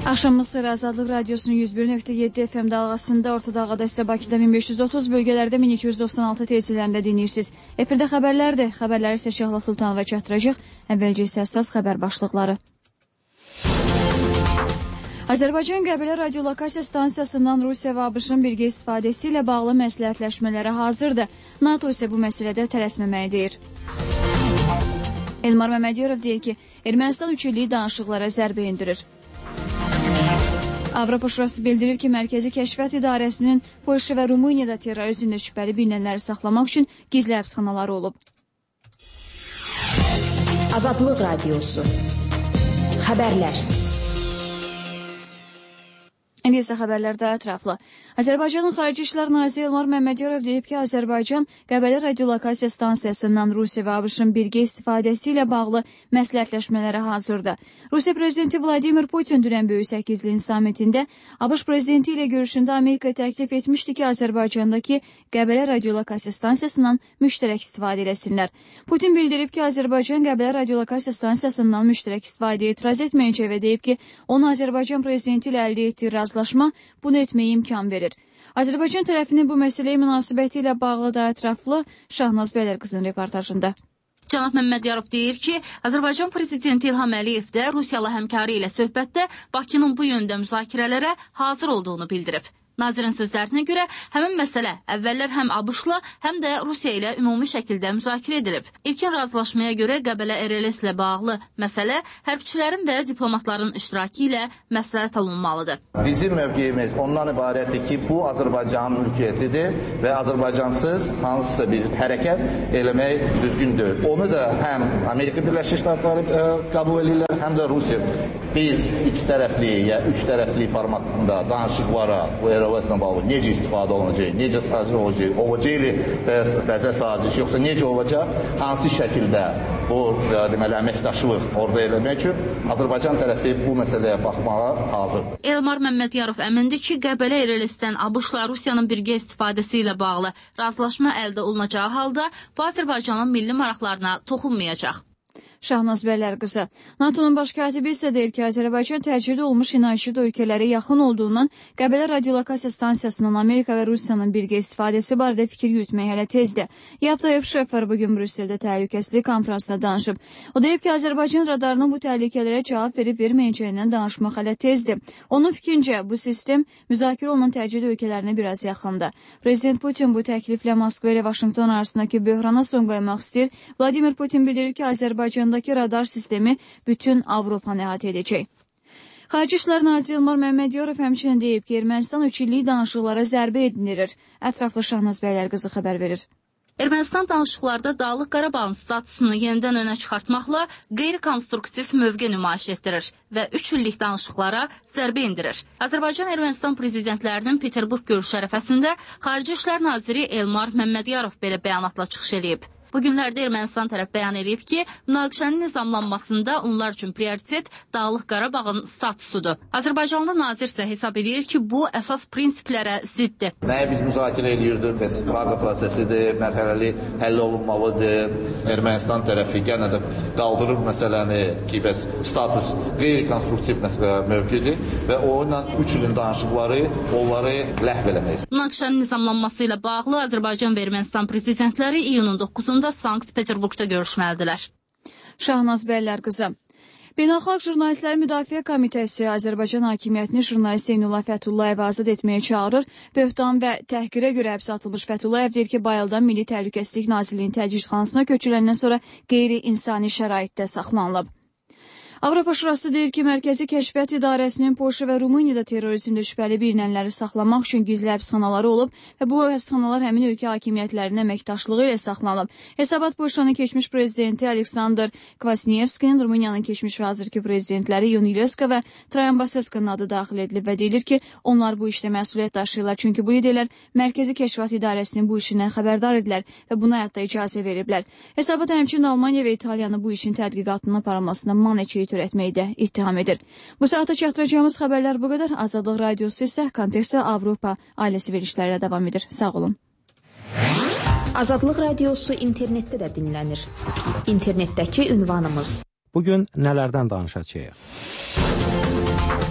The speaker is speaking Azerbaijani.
Axşamınız xeyir, Azadlıq Radiosunun 101.7 FM dalğasında, Orta Dağda isə Bakıda 1530, bölgələrdə 1296 tezlərində dinləyirsiniz. Efirdə xəbərlərdir. Xəbərləri isə Şəhla Sultanova çatdıracaq. Əvvəlcə isə əsas xəbər başlıqları. Azərbaycan Qəbələ radiolokasiya stansiyasından Rusiya və ABŞ-ın birgə istifadəsi ilə bağlı məsləhətləşmələrə hazırdır. NATO isə bu məsələdə tələsməməyi deyir. Elmar Məmmədiyarov deyir ki, Ermənistan 3 illik danışıqlara zərbə endirir. Avropa Şurası bildirir ki, Mərkəzi Kəşfiyyat İdarəsinin Polşa və Rumuniyada terrorizmlə şübhəli bilinənləri saxlamaq üçün gizli həbsxanaları olub. Azadlıq Radiosu. Xəbərlər. İndi isə xəbərlərdə ətraflı. Azərbaycanın Xarici İşlər Naziri Elmar Məmmədiyarov deyib ki, Azərbaycan Qəbələ radiolokasiya stansiyasından Rusiya və ABŞ-ın birgə istifadəsi ilə bağlı məsləhətləşmələrə hazırdır. Rusiya prezidenti Vladimir Putin dünən Böyük Səkizliyin sammitində ABŞ prezidenti ilə görüşündə Amerika təklif etmişdi ki, Azərbaycandakı Qəbələ radiolokasiya stansiyasından müştərək istifadə eləsinlər. Putin bildirib ki, Azərbaycan Qəbələ radiolokasiya stansiyasından müştərək istifadəyə etiraz etməyəcək və deyib ki, onu Azərbaycan prezidenti ilə əldə etdiyi razılaşma bunu etməyə imkan verir. Azərbaycan tərəfinin bu məsələyə münasibəti ilə bağlı da ətraflı Şahnaz Bəylərqızın reportajında. Cənab Məmmədiyarov deyir ki, Azərbaycan prezidenti İlham Əliyev də Rusiyalı həmkarı ilə söhbətdə Bakının bu yöndə müzakirələrə hazır olduğunu bildirib. Nazirin sözlərinə görə həmin məsələ əvvəllər həm ABŞ-la, həm də Rusiya ilə ümumi şəkildə müzakirə edilib. İlkin razılaşmaya görə Qəbələ RLS ilə bağlı məsələ hərbçilərin və diplomatların iştirakı ilə məsləhət olunmalıdır. Bizim mövqeyimiz ondan ibarətdir ki, bu Azərbaycanın mülkiyyətidir və Azərbaycansız hansısa bir hərəkət eləmək düzgündür. Onu da həm Amerika Birləşmiş Ştatları qəbul edirlər, həm də Rusiya. Biz iki tərəfli ya üç tərəfli formatında danışıqlara bu RLS-lə bağlı necə istifadə olunacaq, necə saziş olacaq, təzə saziş, yoxsa necə olacaq, hansı şəkildə bu deməli əməkdaşlıq orada eləmək üçün Azərbaycan tərəfi bu məsələyə baxmağa hazırdır. Elmar Məmmədiyarov əmindir ki, Qəbələ RLS-dən ABŞ-la Rusiyanın birgə istifadəsi ilə bağlı razılaşma əldə olunacağı halda bu Azərbaycanın milli maraqlarına toxunmayacaq. Şahnaz Bəylərqızı. NATO-nun baş katibi isə deyir ki, Azərbaycan tərcih olunmuş inayişli ölkələrə yaxın olduğundan Qəbələ radiolokasiya stansiyasının Amerika və Rusiyanın birgə istifadəsi barədə fikir yürütmək hələ tezdir. Yaptayev Şefer bugün Brüsseldə təhlükəsizlik konferansında danışıb. O deyib ki, Azərbaycan radarının bu təhlükələrə cavab verib-verməyəcəyindən danışmaq hələ tezdir. Onun fikrincə, bu sistem müzakirə olunan tərcih ölkələrinə biraz yaxındır. Prezident Putin bu təkliflə Moskva ilə Vaşinqton arasındakı böhrana son qoymaq istəyir. Vladimir Putin bildirir ki, Azərbaycandakı radar sistemi bütün Avropanı əhatə edəcək. Xarici İşlər Naziri Elmar Məmmədiyarov həmçinin deyib ki, Ermənistan 3 illik danışıqlara zərbə edinir. Ətraflı Şahnaz Bəylərqızı xəbər verir. Ermənistan danışıqlarda Dağlıq Qarabağın statusunu yenidən önə çıxartmaqla qeyri-konstruktiv mövqe nümayiş etdirir və 3 illik danışıqlara zərbə endirir. Azərbaycan-Ermənistan prezidentlərinin Peterburq görüşü ərəfəsində Xarici İşlər Naziri Elmar Məmmədiyarov belə bəyanatla çıxış edib. Bu günlərdə Ermənistan tərəf bəyan edib ki, münaqişənin nizamlanmasında onlar üçün prioritet Dağlıq Qarabağın statusudur. Azərbaycanlı nazir isə hesab edir ki, bu əsas prinsiplərə ziddir. Nəyə biz müzakirə edirdik? Bəs Praqa prosesidir, mərhələli həll olunmalıdır. Ermənistan tərəfi yenə də qaldırıb məsələni ki, bəs status qeyri-konstruktiv mövqedir və onunla 3 ilin danışıqları onları ləğv eləmək. Münaqişənin nizamlanması ilə bağlı Azərbaycan və Ermənistan prezidentləri iyunun 9-da Sankt-Peterburqda görüşməlidirlər. Şahnaz Bəylərqızı. Beynəlxalq Jurnalistlərin Müdafiə Komitəsi Azərbaycan hakimiyyətini jurnalist Zeynullah Fəthullayev azad etməyə çağırır. Böhtan və təhqirə görə həbsə atılmış Fəthullayev deyir ki, Bayıldan Milli Təhlükəsizlik Nazirliyinin təcridxanasına köçüləndən sonra qeyri-insani şəraitdə saxlanılıb. Avropa Şurası deyir ki, Mərkəzi Kəşfiyyat İdarəsinin Polşa və Rumuniyada terrorizmlə şübhəli bilinənləri saxlamaq üçün gizli həbsxanaları olub və bu həbsxanalar həmin ölkə hakimiyyətlərinin əməkdaşlığı ilə saxlanılıb. Hesabat Polşanın keçmiş prezidenti Aleksandr Kvasnievskinin, Rumıniyanın keçmiş və hazırki prezidentləri Ion Ilescu və Trayan Basescu'nun adı daxil edilib və deyilir ki, onlar bu işdə məsuliyyət daşıyırlar, çünki bu liderlər Mərkəzi Kəşfiyyat İdarəsinin bu işindən xəbərdar edilər və buna hətta icazə veriblər. Hesabat həmçinin Almaniya və İtaliyanı bu işin tədqiqatının aparılmasına maneçilik törətməkdə ittiham edir. Bu saata çatdıracağımız xəbərlər bu qədər. Azadlıq Radiosu isə kontekstə Avropa ailəsi verilişlərlə davam edir. Sağ olun. Azadlıq Radiosu internetdə də dinlənir. İnternetdəki ünvanımız. Bugün nələrdən danışacağıq?